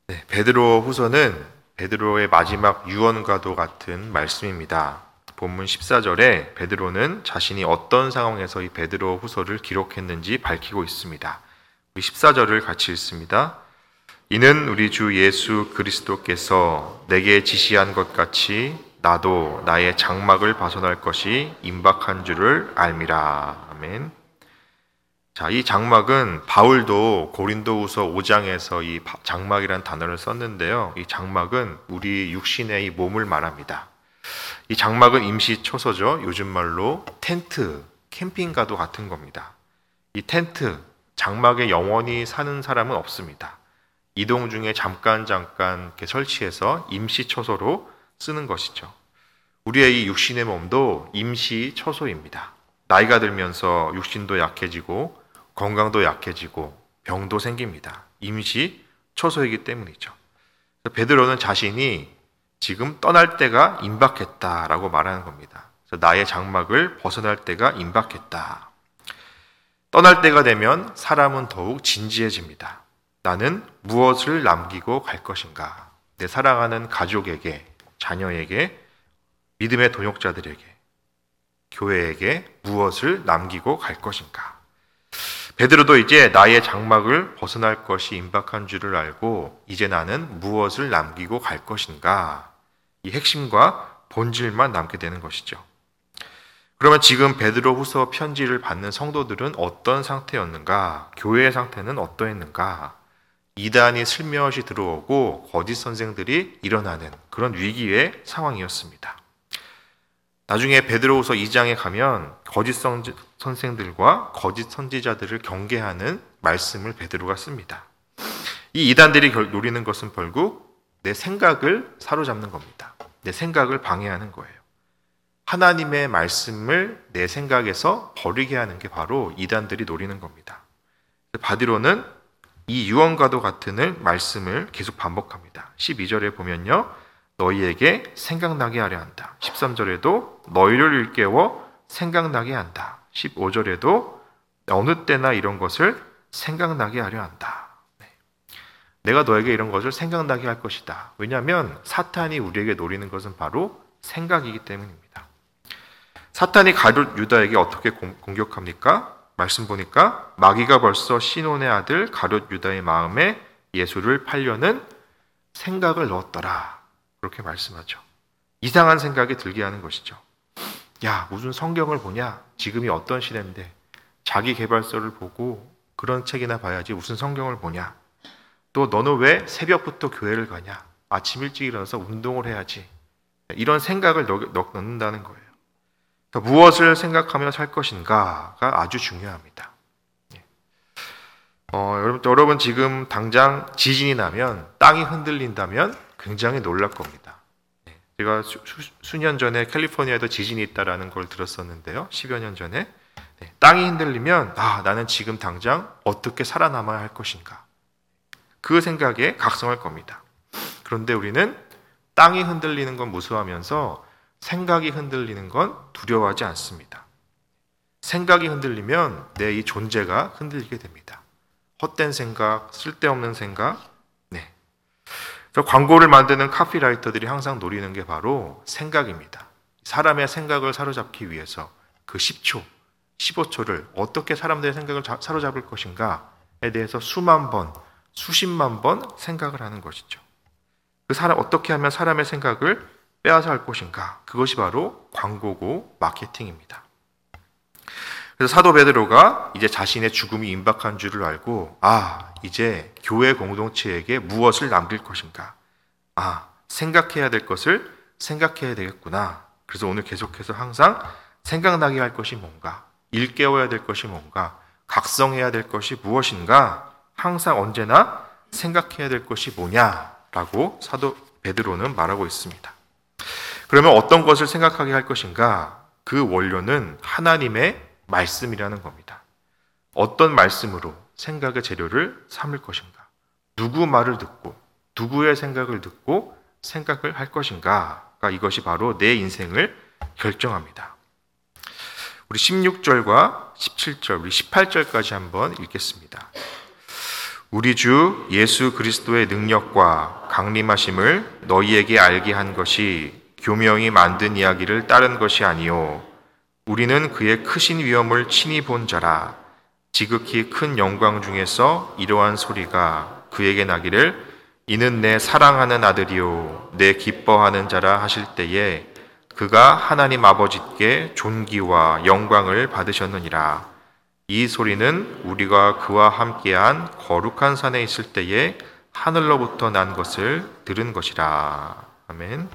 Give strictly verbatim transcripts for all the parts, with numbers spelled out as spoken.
네, 베드로 후서는 베드로의 마지막 유언과도 같은 말씀입니다. 본문 십사 절에 베드로는 자신이 어떤 상황에서 이 베드로 후서를 기록했는지 밝히고 있습니다. 우리 십사 절을 같이 읽습니다. 이는 우리 주 예수 그리스도께서 내게 지시한 것 같이 나도 나의 장막을 벗어날 것이 임박한 줄을 알미라. 아멘. 자, 이 장막은 바울도 고린도후서 오 장에서 이 장막이라는 단어를 썼는데요. 이 장막은 우리 육신의 이 몸을 말합니다. 이 장막은 임시 초소죠. 요즘 말로 텐트, 캠핑카도 같은 겁니다. 이 텐트, 장막에 영원히 사는 사람은 없습니다. 이동 중에 잠깐 잠깐 이렇게 설치해서 임시 초소로 쓰는 것이죠. 우리의 이 육신의 몸도 임시 초소입니다. 나이가 들면서 육신도 약해지고 건강도 약해지고 병도 생깁니다. 임시 초소이기 때문이죠. 베드로는 자신이 지금 떠날 때가 임박했다라고 말하는 겁니다. 그래서 나의 장막을 벗어날 때가 임박했다. 떠날 때가 되면 사람은 더욱 진지해집니다. 나는 무엇을 남기고 갈 것인가? 내 사랑하는 가족에게, 자녀에게, 믿음의 동역자들에게, 교회에게 무엇을 남기고 갈 것인가? 베드로도 이제 나의 장막을 벗어날 것이 임박한 줄을 알고 이제 나는 무엇을 남기고 갈 것인가? 이 핵심과 본질만 남게 되는 것이죠. 그러면 지금 베드로 후서 편지를 받는 성도들은 어떤 상태였는가? 교회의 상태는 어떠했는가? 이단이 슬며시 들어오고 거짓 선생들이 일어나는 그런 위기의 상황이었습니다. 나중에 베드로후서 이 장에 가면 거짓 선생들과 거짓 선지자들을 경계하는 말씀을 베드로가 씁니다. 이 이단들이 노리는 것은 결국 내 생각을 사로잡는 겁니다. 내 생각을 방해하는 거예요. 하나님의 말씀을 내 생각에서 버리게 하는 게 바로 이단들이 노리는 겁니다. 바디로는 이 유언과도 같은 말씀을 계속 반복합니다. 십이 절에 보면요. 너희에게 생각나게 하려 한다. 십삼 절에도 너희를 일깨워 생각나게 한다. 십오 절에도 어느 때나 이런 것을 생각나게 하려 한다. 네. 내가 너에게 이런 것을 생각나게 할 것이다. 왜냐하면 사탄이 우리에게 노리는 것은 바로 생각이기 때문입니다. 사탄이 가룟 유다에게 어떻게 공격합니까? 말씀 보니까 마귀가 벌써 시논의 아들 가룟 유다의 마음에 예수를 팔려는 생각을 넣었더라. 그렇게 말씀하죠. 이상한 생각이 들게 하는 것이죠. 야, 무슨 성경을 보냐? 지금이 어떤 시대인데 자기 개발서를 보고 그런 책이나 봐야지 무슨 성경을 보냐? 또 너는 왜 새벽부터 교회를 가냐? 아침 일찍 일어나서 운동을 해야지. 이런 생각을 넣는다는 거예요. 그러니까 무엇을 생각하며 살 것인가가 아주 중요합니다. 어, 여러분, 여러분 지금 당장 지진이 나면 땅이 흔들린다면 굉장히 놀랄 겁니다. 제가 수, 수년 전에 캘리포니아에도 지진이 있다라는 걸 들었었는데요. 십여 년 전에. 네, 땅이 흔들리면 아, 나는 지금 당장 어떻게 살아남아야 할 것인가. 그 생각에 각성할 겁니다. 그런데 우리는 땅이 흔들리는 건 무서워하면서 생각이 흔들리는 건 두려워하지 않습니다. 생각이 흔들리면 내 이 존재가 흔들리게 됩니다. 헛된 생각, 쓸데없는 생각. 네. 광고를 만드는 카피라이터들이 항상 노리는 게 바로 생각입니다. 사람의 생각을 사로잡기 위해서 그 십 초, 십오 초를 어떻게 사람들의 생각을 사로잡을 것인가에 대해서 수만 번, 수십만 번 생각을 하는 것이죠. 그 사람 어떻게 하면 사람의 생각을 빼앗아 할 것인가? 그것이 바로 광고고 마케팅입니다. 그래서 사도 베드로가 이제 자신의 죽음이 임박한 줄을 알고 아, 이제 교회 공동체에게 무엇을 남길 것인가? 아, 생각해야 될 것을 생각해야 되겠구나. 그래서 오늘 계속해서 항상 생각나게 할 것이 뭔가, 일깨워야 될 것이 뭔가, 각성해야 될 것이 무엇인가 항상 언제나 생각해야 될 것이 뭐냐라고 사도 베드로는 말하고 있습니다. 그러면 어떤 것을 생각하게 할 것인가? 그 원료는 하나님의 말씀이라는 겁니다. 어떤 말씀으로 생각의 재료를 삼을 것인가? 누구 말을 듣고 누구의 생각을 듣고 생각을 할 것인가가 이것이 바로 내 인생을 결정합니다. 우리 십육 절과 십칠 절, 우리 십팔 절까지 한번 읽겠습니다. 우리 주 예수 그리스도의 능력과 강림하심을 너희에게 알게 한 것이 교명이 만든 이야기를 따른 것이 아니요 우리는 그의 크신 위엄을 친히 본 자라. 지극히 큰 영광 중에서 이러한 소리가 그에게 나기를 이는 내 사랑하는 아들이요 내 기뻐하는 자라 하실 때에 그가 하나님 아버지께 존귀와 영광을 받으셨느니라. 이 소리는 우리가 그와 함께한 거룩한 산에 있을 때에 하늘로부터 난 것을 들은 것이라. 아멘.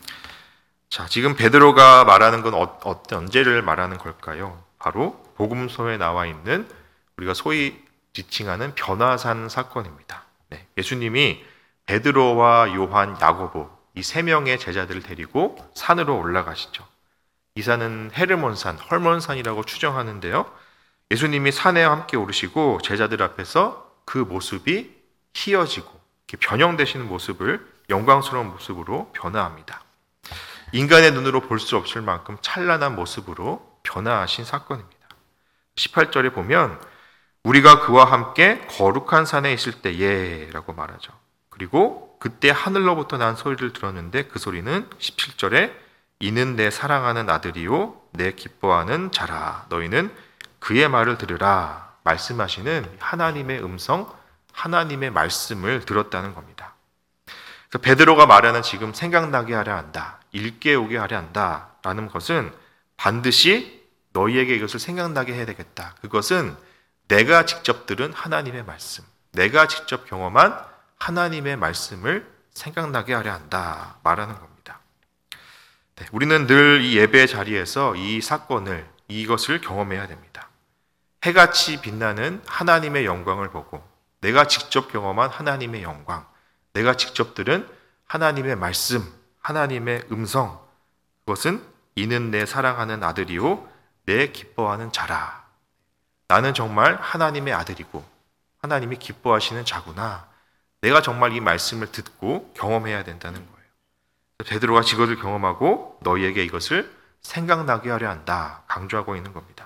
자, 지금 베드로가 말하는 건 어, 어떤 언제를 말하는 걸까요? 바로 복음서에 나와 있는 우리가 소위 지칭하는 변화산 사건입니다. 네, 예수님이 베드로와 요한, 야고보 이 세 명의 제자들을 데리고 산으로 올라가시죠. 이 산은 헤르몬산, 헐몬산이라고 추정하는데요. 예수님이 산에 함께 오르시고 제자들 앞에서 그 모습이 희어지고 이렇게 변형되시는 모습을 영광스러운 모습으로 변화합니다. 인간의 눈으로 볼 수 없을 만큼 찬란한 모습으로 변화하신 사건입니다. 십팔 절에 보면 우리가 그와 함께 거룩한 산에 있을 때에 라고 말하죠. 그리고 그때 하늘로부터 난 소리를 들었는데 그 소리는 십칠 절에 이는 내 사랑하는 아들이요 내 기뻐하는 자라. 너희는 그의 말을 들으라. 말씀하시는 하나님의 음성, 하나님의 말씀을 들었다는 겁니다. 그래서 베드로가 말하는 지금 생각나게 하려 한다, 일깨우게 하려 한다 라는 것은 반드시 너희에게 이것을 생각나게 해야 되겠다. 그것은 내가 직접 들은 하나님의 말씀, 내가 직접 경험한 하나님의 말씀을 생각나게 하려 한다 말하는 겁니다. 네, 우리는 늘 이 예배 자리에서 이 사건을, 이것을 경험해야 됩니다. 해같이 빛나는 하나님의 영광을 보고 내가 직접 경험한 하나님의 영광, 내가 직접 들은 하나님의 말씀, 하나님의 음성, 그것은 이는 내 사랑하는 아들이요 내 기뻐하는 자라. 나는 정말 하나님의 아들이고 하나님이 기뻐하시는 자구나. 내가 정말 이 말씀을 듣고 경험해야 된다는 거예요. 베드로가 이것을 경험하고 너희에게 이것을 생각나게 하려 한다 강조하고 있는 겁니다.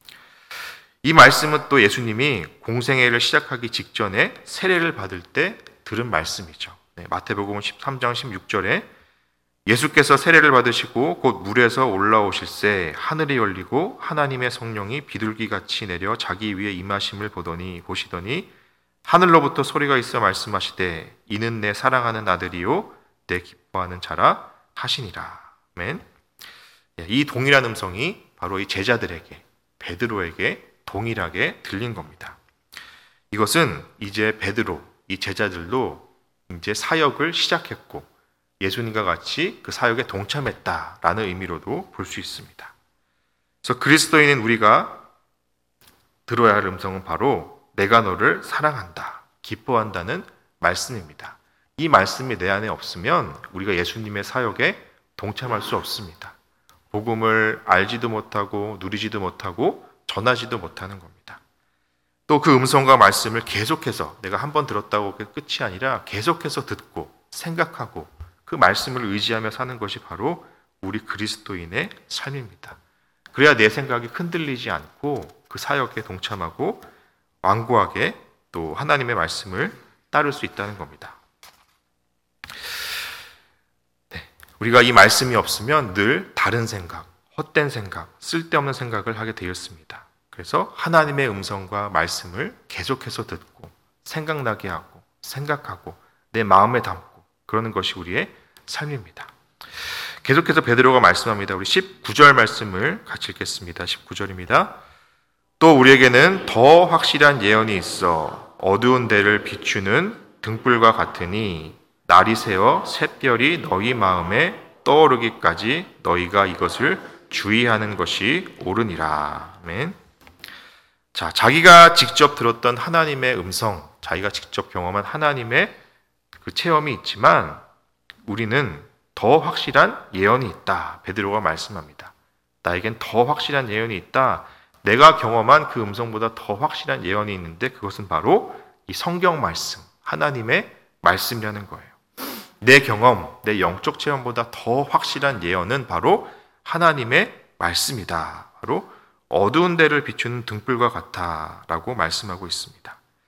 이 말씀은 또 예수님이 공생애를 시작하기 직전에 세례를 받을 때 들은 말씀이죠. 네, 마태복음 십삼 장 십육 절에 예수께서 세례를 받으시고 곧 물에서 올라오실새 하늘이 열리고 하나님의 성령이 비둘기같이 내려 자기 위에 임하심을 보더니 보시더니 하늘로부터 소리가 있어 말씀하시되 이는 내 사랑하는 아들이요 내 기뻐하는 자라 하시니라. 아멘. 이 동일한 음성이 바로 이 제자들에게, 베드로에게 동일하게 들린 겁니다. 이것은 이제 베드로, 이 제자들도 이제 사역을 시작했고 예수님과 같이 그 사역에 동참했다라는 의미로도 볼 수 있습니다. 그래서 그리스도인인 우리가 들어야 할 음성은 바로 내가 너를 사랑한다, 기뻐한다는 말씀입니다. 이 말씀이 내 안에 없으면 우리가 예수님의 사역에 동참할 수 없습니다. 복음을 알지도 못하고 누리지도 못하고 전하지도 못하는 겁니다. 또 그 음성과 말씀을 계속해서 내가 한 번 들었다고 끝이 아니라 계속해서 듣고 생각하고 그 말씀을 의지하며 사는 것이 바로 우리 그리스도인의 삶입니다. 그래야 내 생각이 흔들리지 않고 그 사역에 동참하고 완고하게 또 하나님의 말씀을 따를 수 있다는 겁니다. 네, 우리가 이 말씀이 없으면 늘 다른 생각, 헛된 생각, 쓸데없는 생각을 하게 되었습니다. 그래서 하나님의 음성과 말씀을 계속해서 듣고 생각나게 하고 생각하고 내 마음에 담고 그러는 것이 우리의 삶입니다. 계속해서 베드로가 말씀합니다. 우리 십구 절 말씀을 같이 읽겠습니다. 십구 절입니다. 또 우리에게는 더 확실한 예언이 있어 어두운 데를 비추는 등불과 같으니 날이 새어 샛별이 너희 마음에 떠오르기까지 너희가 이것을 주의하는 것이 옳으니라. 아멘. 자, 자기가 직접 들었던 하나님의 음성, 자기가 직접 경험한 하나님의 그 체험이 있지만 우리는 더 확실한 예언이 있다. 베드로가 말씀합니다. 나에겐 더 확실한 예언이 있다. 내가 경험한 그 음성보다 더 확실한 예언이 있는데 그것은 바로 이 성경 말씀, 하나님의 말씀이라는 거예요. 내 경험, 내 영적 체험보다 더 확실한 예언은 바로 하나님의 말씀이다. 바로 어두운 데를 비추는 등불과 같아 라고 말씀하고 있습니다.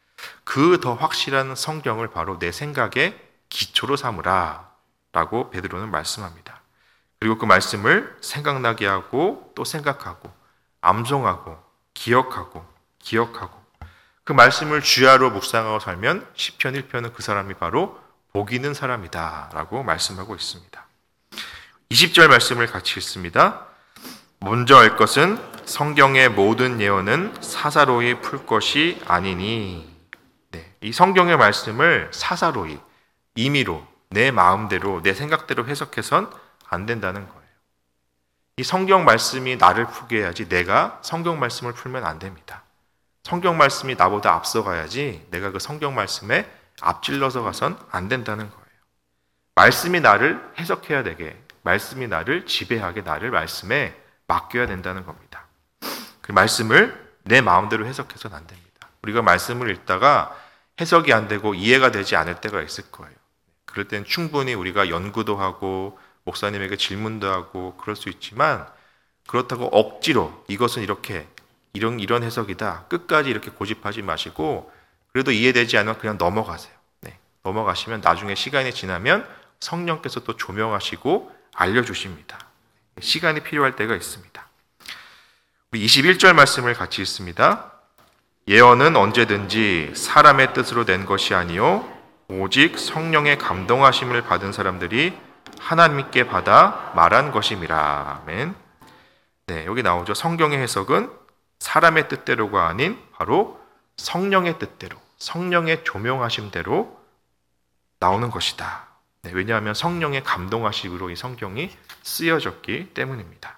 그 더 확실한 성경을 바로 내 생각의 기초로 삼으라 라고 베드로는 말씀합니다. 그리고 그 말씀을 생각나게 하고 또 생각하고 암송하고 기억하고 기억하고 그 말씀을 주야로 묵상하고 살면 시편 일 편은 그 사람이 바로 복 있는 사람이다 라고 말씀하고 있습니다. 이십 절 말씀을 같이 읽습니다. 먼저 알 것은 성경의 모든 예언은 사사로이 풀 것이 아니니. 네, 이 성경의 말씀을 사사로이, 임의로, 내 마음대로, 내 생각대로 해석해선 안 된다는 거예요. 이 성경 말씀이 나를 풀게 해야지 내가 성경 말씀을 풀면 안 됩니다. 성경 말씀이 나보다 앞서가야지 내가 그 성경 말씀에 앞질러서 가선 안 된다는 거예요. 말씀이 나를 해석해야 되게, 말씀이 나를 지배하게, 나를 말씀에 맡겨야 된다는 겁니다. 그 말씀을 내 마음대로 해석해서는 안 됩니다. 우리가 말씀을 읽다가 해석이 안 되고 이해가 되지 않을 때가 있을 거예요. 그럴 땐 충분히 우리가 연구도 하고 목사님에게 질문도 하고 그럴 수 있지만, 그렇다고 억지로 이것은 이렇게 이런 이런 해석이다 끝까지 이렇게 고집하지 마시고, 그래도 이해되지 않으면 그냥 넘어가세요. 네, 넘어가시면 나중에 시간이 지나면 성령께서 또 조명하시고 알려주십니다. 시간이 필요할 때가 있습니다. 우리 이십일 절 말씀을 같이 읽습니다. 예언은 언제든지 사람의 뜻으로 낸 것이 아니요 오직 성령의 감동하심을 받은 사람들이 하나님께 받아 말한 것임이라. 아멘. 네, 여기 나오죠. 성경의 해석은 사람의 뜻대로가 아닌 바로 성령의 뜻대로, 성령의 조명하심대로 나오는 것이다. 네, 왜냐하면 성령의 감동하심으로 이 성경이 쓰여졌기 때문입니다.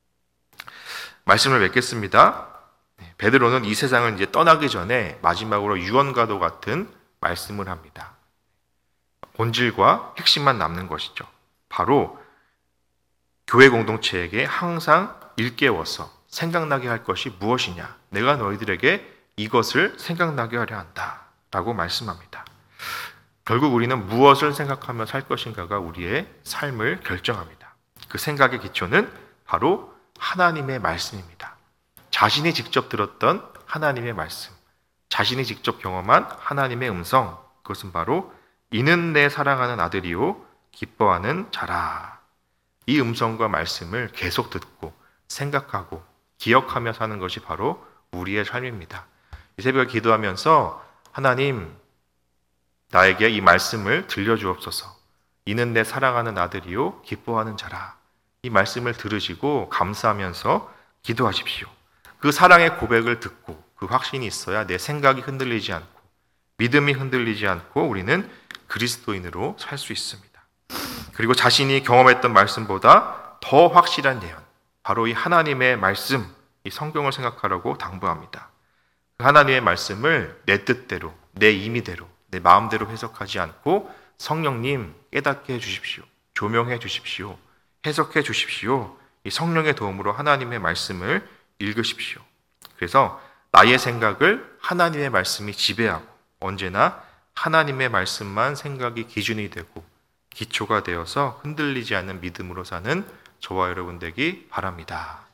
말씀을 맺겠습니다. 네, 베드로는 이 세상을 이제 떠나기 전에 마지막으로 유언과도 같은 말씀을 합니다. 본질과 핵심만 남는 것이죠. 바로 교회 공동체에게 항상 일깨워서 생각나게 할 것이 무엇이냐, 내가 너희들에게 이것을 생각나게 하려 한다 라고 말씀합니다. 결국 우리는 무엇을 생각하며 살 것인가가 우리의 삶을 결정합니다. 그 생각의 기초는 바로 하나님의 말씀입니다. 자신이 직접 들었던 하나님의 말씀, 자신이 직접 경험한 하나님의 음성, 그것은 바로 이는 내 사랑하는 아들이요 기뻐하는 자라. 이 음성과 말씀을 계속 듣고 생각하고 기억하며 사는 것이 바로 우리의 삶입니다. 이 새벽에 기도하면서 하나님, 나에게 이 말씀을 들려주옵소서. 이는 내 사랑하는 아들이요 기뻐하는 자라. 이 말씀을 들으시고 감사하면서 기도하십시오. 그 사랑의 고백을 듣고 그 확신이 있어야 내 생각이 흔들리지 않고 믿음이 흔들리지 않고 우리는 그리스도인으로 살 수 있습니다. 그리고 자신이 경험했던 말씀보다 더 확실한 예언, 바로 이 하나님의 말씀, 이 성경을 생각하라고 당부합니다. 그 하나님의 말씀을 내 뜻대로, 내 임의대로, 내 마음대로 해석하지 않고 성령님 깨닫게 해주십시오. 조명해 주십시오. 해석해 주십시오. 이 성령의 도움으로 하나님의 말씀을 읽으십시오. 그래서 나의 생각을 하나님의 말씀이 지배하고 언제나 하나님의 말씀만 생각이 기준이 되고 기초가 되어서 흔들리지 않는 믿음으로 사는 저와 여러분 되기 바랍니다.